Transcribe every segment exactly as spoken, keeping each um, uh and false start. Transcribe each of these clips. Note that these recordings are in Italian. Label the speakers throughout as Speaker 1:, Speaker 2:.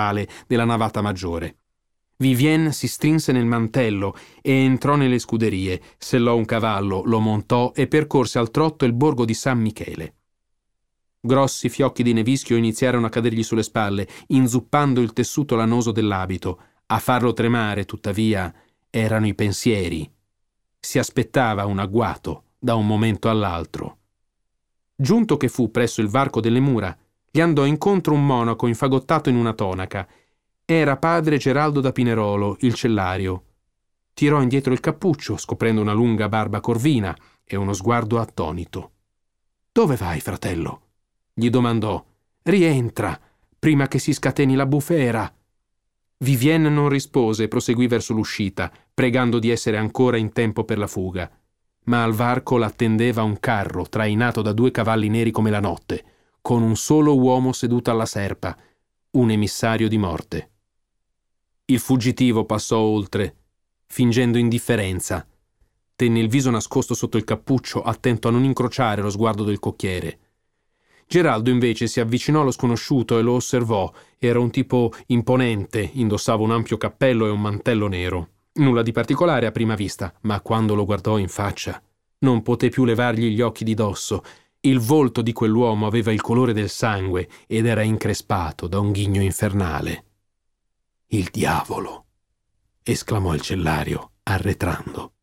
Speaker 1: della navata maggiore. Vivienne si strinse nel mantello e entrò nelle scuderie, sellò un cavallo, lo montò e percorse al trotto il borgo di San Michele. Grossi fiocchi di nevischio iniziarono a cadergli sulle spalle, inzuppando il tessuto lanoso dell'abito. A farlo tremare, tuttavia, erano i pensieri. Si aspettava un agguato da un momento all'altro. Giunto che fu presso il varco delle mura, gli andò incontro un monaco infagottato in una tonaca. Era padre Geraldo da Pinerolo, il cellario. Tirò indietro il cappuccio, scoprendo una lunga barba corvina e uno sguardo attonito. «Dove vai, fratello?» gli domandò. «Rientra, prima che si scateni la bufera». Vivienne non rispose e proseguì verso l'uscita, pregando di essere ancora in tempo per la fuga. Ma al varco l'attendeva un carro trainato da due cavalli neri come la notte, con un solo uomo seduto alla serpa, un emissario di morte. Il fuggitivo passò oltre, fingendo indifferenza. Tenne il viso nascosto sotto il cappuccio, attento a non incrociare lo sguardo del cocchiere. Geraldo invece si avvicinò allo sconosciuto e lo osservò. Era un tipo imponente, indossava un ampio cappello e un mantello nero. Nulla di particolare a prima vista, ma quando lo guardò in faccia non poté più levargli gli occhi di dosso. Il volto di quell'uomo aveva il colore del sangue ed era increspato da un ghigno infernale. «Il diavolo!» esclamò il cellario, arretrando.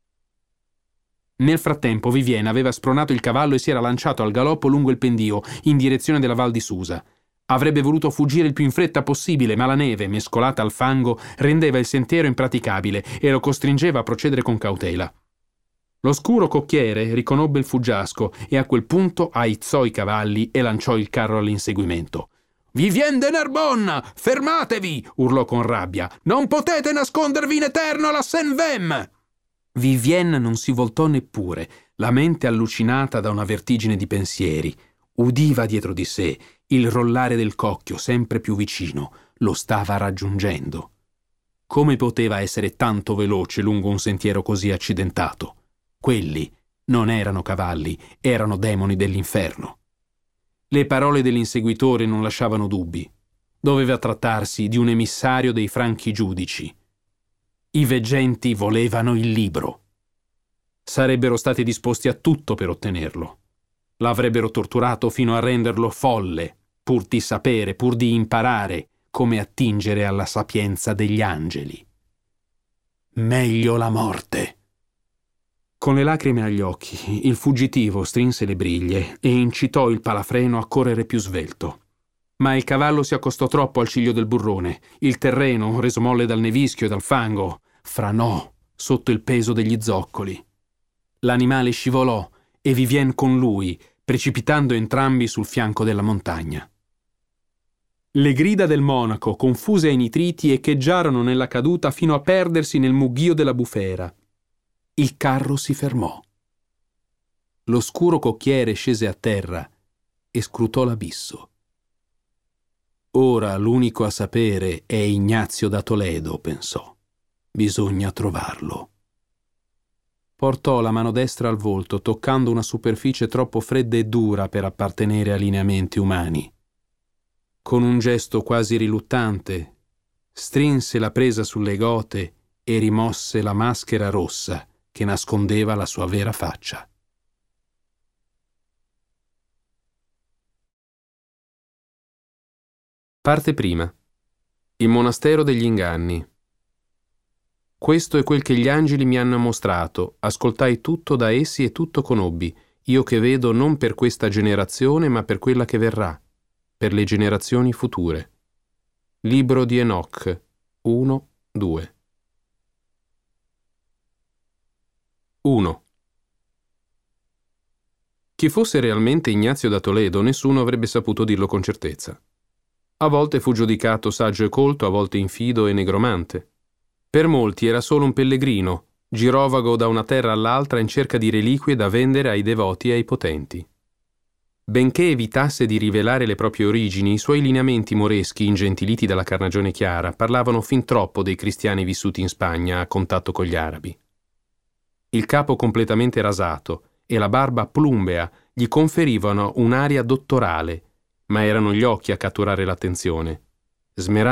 Speaker 1: Nel frattempo Vivienne aveva spronato il cavallo e si era lanciato al galoppo lungo il pendio, in direzione della Val di Susa. Avrebbe voluto fuggire il più in fretta possibile, ma la neve, mescolata al fango, rendeva il sentiero impraticabile e lo costringeva a procedere con cautela. L'oscuro cocchiere riconobbe il fuggiasco e a quel punto aizzò i cavalli e lanciò il carro all'inseguimento. «Vivienne de Narbonne! Fermatevi!» urlò con rabbia. «Non potete nascondervi in eterno alla Saint-Vem!» Vivienne non si voltò neppure, la mente allucinata da una vertigine di pensieri. Udiva dietro di sé il rollare del cocchio sempre più vicino, lo stava raggiungendo. Come poteva essere tanto veloce lungo un sentiero così accidentato? Quelli non erano cavalli, erano demoni dell'inferno. Le parole dell'inseguitore non lasciavano dubbi. Doveva trattarsi di un emissario dei franchi giudici. I veggenti volevano il libro. Sarebbero stati disposti a tutto per ottenerlo. L'avrebbero torturato fino a renderlo folle, pur di sapere, pur di imparare come attingere alla sapienza degli angeli. Meglio la morte. Con le lacrime agli occhi, il fuggitivo strinse le briglie e incitò il palafreno a correre più svelto. Ma il cavallo si accostò troppo al ciglio del burrone. Il terreno, reso molle dal nevischio e dal fango, franò sotto il peso degli zoccoli. L'animale scivolò e Vivienne con lui, precipitando entrambi sul fianco della montagna. Le grida del monaco, confuse ai nitriti, echeggiarono nella caduta fino a perdersi nel mugghio della bufera. Il carro si fermò. L'oscuro cocchiere scese a terra e scrutò l'abisso. Ora l'unico a sapere è Ignazio da Toledo, pensò. Bisogna trovarlo. Portò la mano destra al volto, toccando una superficie troppo fredda e dura per appartenere a lineamenti umani. Con un gesto quasi riluttante, strinse la presa sulle gote e rimosse la maschera rossa che nascondeva la sua vera faccia. Parte prima. Il monastero degli inganni. Questo è quel che gli angeli mi hanno mostrato, ascoltai tutto da essi e tutto conobbi, io che vedo non per questa generazione ma per quella che verrà, per le generazioni future. Libro di Enoch uno due. uno. Chi fosse realmente Ignazio da Toledo, nessuno avrebbe saputo dirlo con certezza. A volte fu giudicato saggio e colto, a volte infido e negromante. Per molti era solo un pellegrino, girovago da una terra all'altra in cerca di reliquie da vendere ai devoti e ai potenti. Benché evitasse di rivelare le proprie origini, i suoi lineamenti moreschi, ingentiliti dalla carnagione chiara, parlavano fin troppo dei cristiani vissuti in Spagna a contatto con gli arabi. Il capo completamente rasato e la barba plumbea gli conferivano un'aria dottorale, ma erano gli occhi a catturare l'attenzione. Smerava